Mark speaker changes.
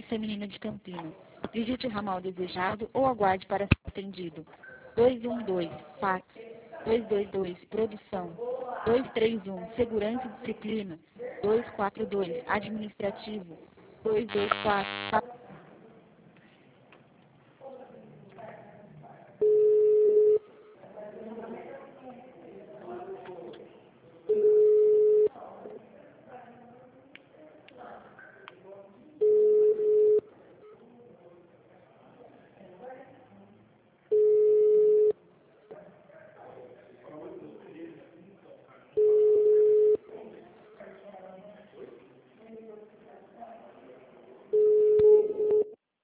Speaker 1: Feminina de Campinas. Digite o ramal desejado ou aguarde para ser atendido. 212, fax. 222, produção. 231, segurança e disciplina. 242, administrativo. 224,